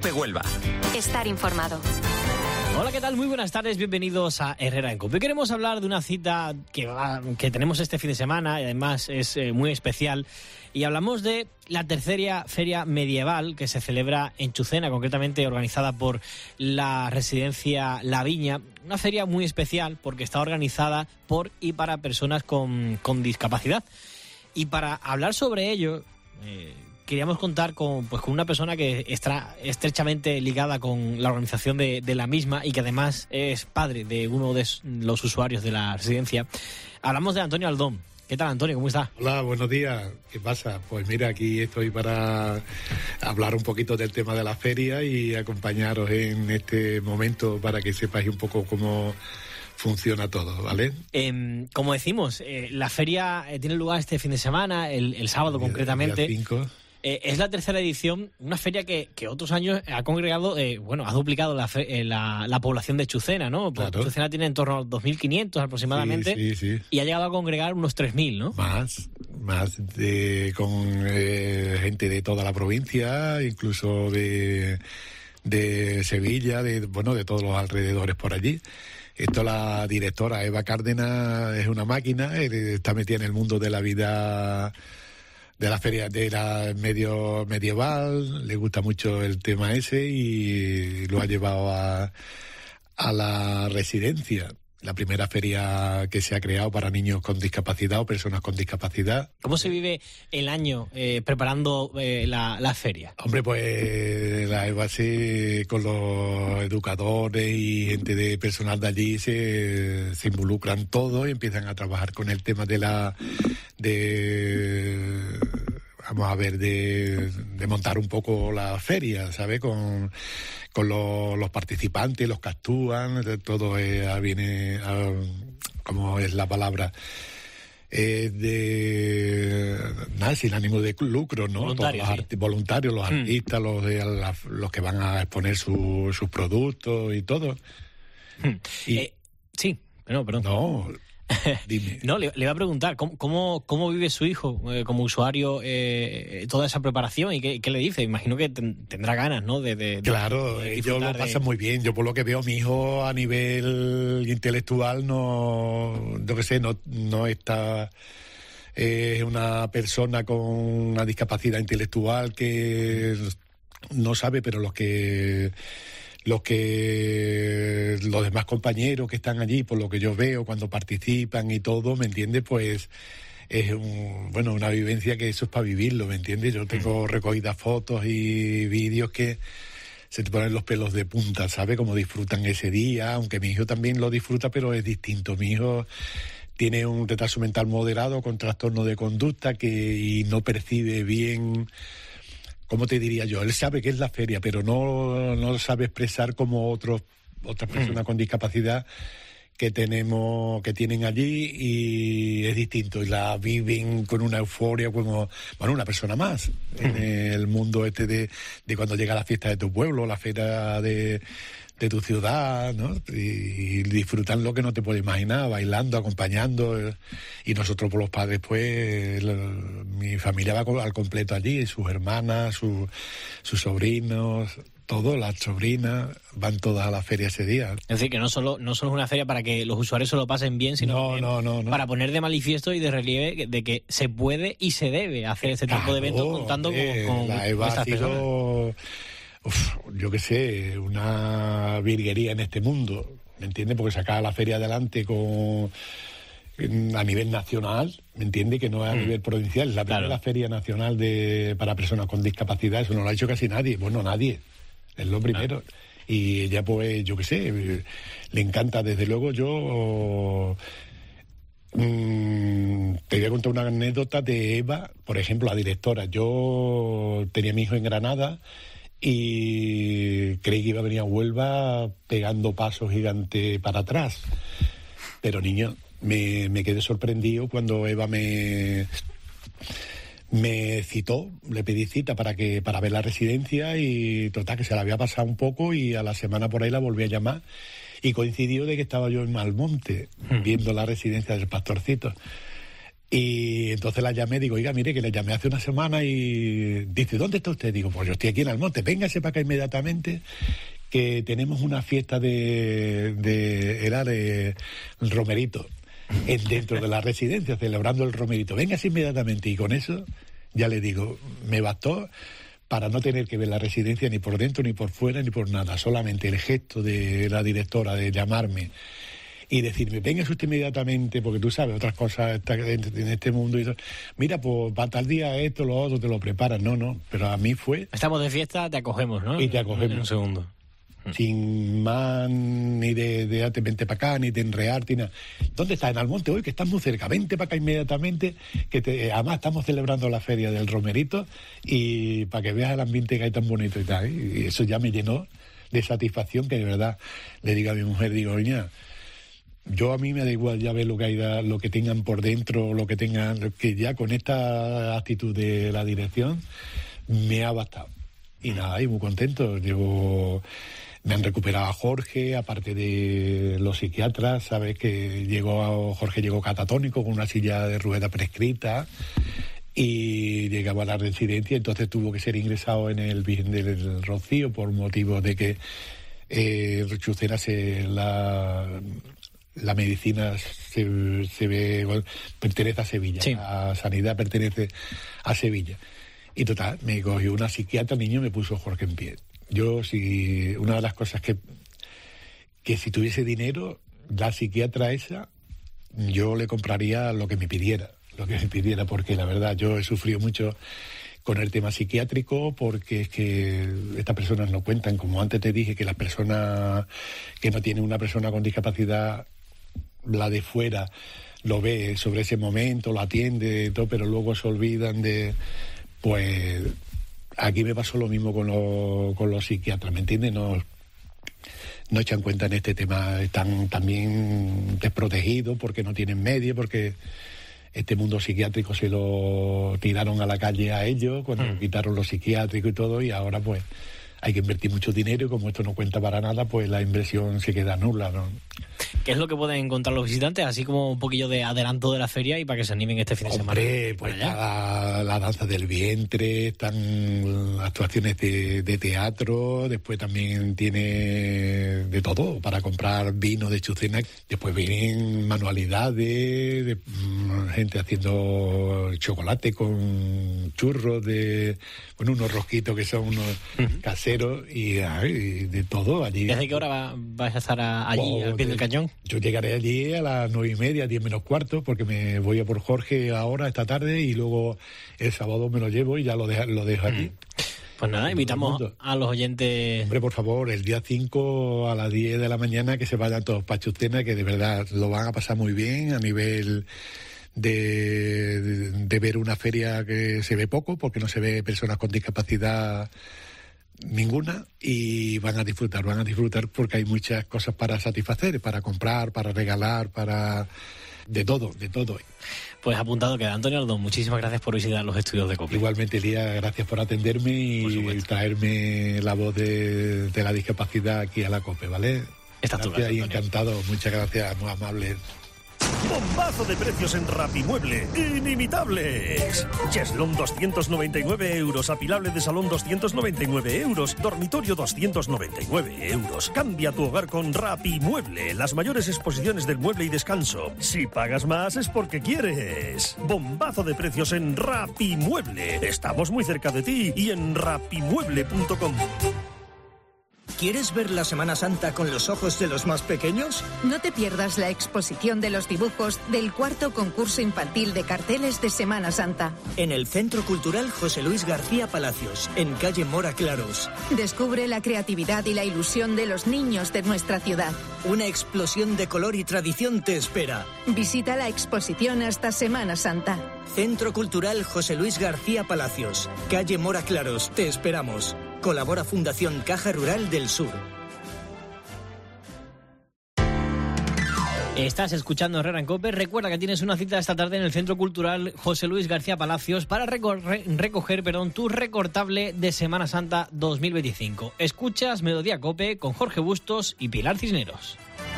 COPE Huelva. Estar informado. Hola, ¿qué tal? Muy buenas tardes, bienvenidos a Herrera en COPE. Hoy queremos hablar de una cita que tenemos este fin de semana y además es muy especial. Y hablamos de la tercera feria medieval que se celebra en Chucena, concretamente organizada por la residencia La Viña. Una feria muy especial porque está organizada por y para personas con discapacidad. Y para hablar sobre ello, queríamos contar con una persona que está estrechamente ligada con la organización de la misma y que además es padre de uno de los usuarios de la residencia. Hablamos de Antonio Aldón. ¿Qué tal, Antonio? ¿Cómo está? Hola, buenos días. ¿Qué pasa? Pues mira, aquí estoy para hablar un poquito del tema de la feria y acompañaros en este momento para que sepáis un poco cómo funciona todo, ¿vale? Como decimos, la feria tiene lugar este fin de semana, el sábado concretamente. Día 5. Es la tercera edición, una feria que otros años ha congregado, ha duplicado la población de Chucena, ¿no? Claro. Chucena tiene en torno a 2.500 aproximadamente, sí. Y ha llegado a congregar unos 3.000, ¿no? Más con gente de toda la provincia, incluso de Sevilla, de todos los alrededores por allí. Esto, la directora Eva Cárdenas es una máquina, está metida en el mundo de la vida de la feria de la medio medieval, le gusta mucho el tema ese y lo ha llevado a la residencia. La primera feria que se ha creado para niños con discapacidad o personas con discapacidad. ¿Cómo se vive el año preparando la feria? Hombre, pues la Eva con los educadores y gente de personal de allí se involucran todos y empiezan a trabajar con el tema de montar un poco la feria, ¿sabes? Con los participantes, los que actúan, todo viene, ¿cómo es la palabra? Sin ánimo de lucro, ¿no? Voluntarios, Todos los voluntarios, los artistas, los que van a exponer sus productos y todo. Sí, perdón. No, dime. No, le iba a preguntar, ¿cómo vive su hijo como usuario toda esa preparación y qué le dice? Imagino que tendrá ganas, ¿no? Claro, ellos lo pasan muy bien. Yo por lo que veo, mi hijo a nivel intelectual no está... Es una persona con una discapacidad intelectual que no sabe, pero los demás compañeros que están allí, por lo que yo veo cuando participan y todo, ¿me entiendes? Pues es una vivencia que eso es para vivirlo, ¿me entiendes? Yo tengo recogidas fotos y vídeos que se te ponen los pelos de punta, ¿sabes? Cómo disfrutan ese día, aunque mi hijo también lo disfruta, pero es distinto. Mi hijo tiene un retraso mental moderado con trastorno de conducta y no percibe bien... ¿Cómo te diría yo? Él sabe que es la feria, pero no lo sabe expresar como otras personas con discapacidad que tienen allí, y es distinto. Y la viven con una euforia como, una persona más en el mundo de cuando llega la fiesta de tu pueblo, la feria de tu ciudad, ¿no? Y disfrutan lo que no te puedes imaginar, bailando, acompañando. Y nosotros, por los padres, pues, mi familia va al completo allí, sus hermanas, sus sobrinos, todos, las sobrinas, van todas a la feria ese día. Es decir, que no solo es una feria para que los usuarios se lo pasen bien, sino no. para poner de manifiesto y de relieve de que se puede y se debe hacer este tipo de eventos contando con la Eva estas ha sido... personas. Yo qué sé, una virguería en este mundo, ¿me entiendes? Porque sacar la feria adelante a nivel nacional, ¿me entiendes? Que no es a nivel provincial, es la primera feria nacional para personas con discapacidad, eso no lo ha hecho casi nadie, nadie, es lo primero. Y ella, pues, yo qué sé, le encanta, desde luego. Yo te voy a contar una anécdota de Eva, por ejemplo, la directora. Yo tenía a mi hijo en Granada y creí que iba a venir a Huelva pegando pasos gigantes para atrás. Pero, niño, me quedé sorprendido cuando Eva me citó, le pedí cita para ver la residencia, y total, que se la había pasado un poco, y a la semana por ahí la volví a llamar, y coincidió de que estaba yo en Malmonte viendo la residencia del Pastorcito. Y entonces la llamé, digo, oiga, mire, que le llamé hace una semana y dice, ¿dónde está usted? Digo, pues yo estoy aquí en Almonte, véngase para acá inmediatamente, que tenemos una fiesta de romerito dentro de la residencia, celebrando el romerito. Véngase inmediatamente. Y con eso, ya le digo, me bastó para no tener que ver la residencia ni por dentro, ni por fuera, ni por nada. Solamente el gesto de la directora de llamarme y decirme, venga usted inmediatamente, porque tú sabes, otras cosas en este mundo. Y mira, pues para tal día esto, lo otro, te lo preparan. No, pero a mí fue... Estamos de fiesta, te acogemos, ¿no? Y te acogemos. En un segundo. Sin más ni de vente para acá, ni de enrearte, ni nada. ¿Dónde estás? En Almonte hoy, que estás muy cerca. Vente para acá inmediatamente, que además estamos celebrando la feria del romerito y para que veas el ambiente que hay tan bonito y tal. Y eso ya me llenó de satisfacción, que de verdad le digo a mi mujer, digo, oye, yo a mí me da igual ya ver lo que hay, lo que tengan por dentro, lo que tengan, que ya con esta actitud de la dirección me ha bastado. Y nada, y muy contento. Me han recuperado a Jorge, aparte de los psiquiatras, sabes que Jorge llegó catatónico con una silla de rueda prescrita y llegaba a la residencia, entonces tuvo que ser ingresado en el Virgen del Rocío por motivo de que Chucena la medicina pertenece a Sevilla, sí. La sanidad pertenece a Sevilla. Y total, me cogió una psiquiatra, el niño me puso Jorge en pie. Una de las cosas que si tuviese dinero, la psiquiatra esa, yo le compraría lo que me pidiera, porque la verdad yo he sufrido mucho con el tema psiquiátrico, porque es que estas personas no cuentan, como antes te dije, que las personas que no tienen una persona con discapacidad, la de fuera lo ve sobre ese momento, lo atiende, todo, pero luego se olvidan de... Pues aquí me pasó lo mismo con los psiquiatras, ¿me entiendes? No echan cuenta en este tema, están también desprotegidos porque no tienen medios, porque este mundo psiquiátrico se lo tiraron a la calle a ellos cuando quitaron los psiquiátricos y todo, y ahora pues hay que invertir mucho dinero y como esto no cuenta para nada, pues la inversión se queda nula, ¿no? ¿Qué es lo que pueden encontrar los visitantes? Así como un poquillo de adelanto de la feria y para que se animen este fin de semana. Pues la danza del vientre, están actuaciones de teatro, después también tiene de todo para comprar vino de Chucena. Después vienen manualidades, gente haciendo chocolate con churros, con unos rosquitos que son unos caseros y de todo allí. ¿Desde qué hora vais a estar allí, al pie del cañón? Yo llegaré allí a las 9:30, 10 menos cuarto, porque me voy a por Jorge ahora, esta tarde, y luego el sábado me lo llevo y ya lo dejo aquí. Pues nada, invitamos a los oyentes... Hombre, por favor, el día 5 a las 10 de la mañana que se vayan todos para Chucena, que de verdad lo van a pasar muy bien a nivel de ver una feria que se ve poco, porque no se ve personas con discapacidad ninguna, y van a disfrutar porque hay muchas cosas para satisfacer, para comprar, para regalar, para de todo. Pues apuntado queda. Antonio Aldón, muchísimas gracias por visitar los estudios de COPE. Igualmente, Elías, gracias por atenderme y traerme la voz de la discapacidad aquí a la COPE, ¿vale? Estás tú, gracias, y encantado, muchas gracias, muy amable. Bombazo de precios en Rapimueble. ¡Inimitables! Cheslón 299 euros. Apilable de salón 299 euros. Dormitorio 299 euros. Cambia tu hogar con Rapimueble. Las mayores exposiciones del mueble y descanso. Si pagas más es porque quieres. Bombazo de precios en Rapimueble. Estamos muy cerca de ti y en rapimueble.com. ¿Quieres ver la Semana Santa con los ojos de los más pequeños? No te pierdas la exposición de los dibujos del cuarto concurso infantil de carteles de Semana Santa. En el Centro Cultural José Luis García Palacios, en calle Mora Claros. Descubre la creatividad y la ilusión de los niños de nuestra ciudad. Una explosión de color y tradición te espera. Visita la exposición hasta Semana Santa. Centro Cultural José Luis García Palacios, calle Mora Claros. Te esperamos. Colabora Fundación Caja Rural del Sur. Estás escuchando Herrera en COPE. Recuerda que tienes una cita esta tarde en el Centro Cultural José Luis García Palacios para recoger tu recortable de Semana Santa 2025. Escuchas Melodía COPE con Jorge Bustos y Pilar Cisneros.